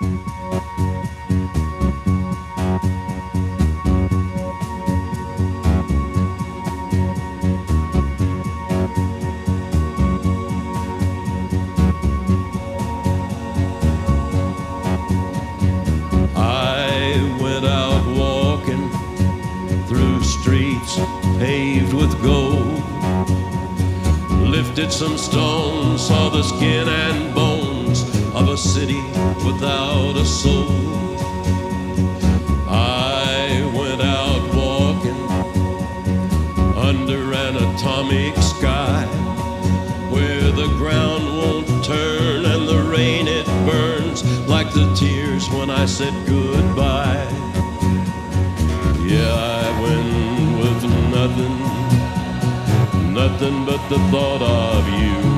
Paved with gold, lifted some stones, saw the skin and bones of a city without a soul. I went out walking under an atomic sky, where the ground won't turn and the rain it burns like the tears when I said goodbye. Yeah, I went with nothing but the thought of you.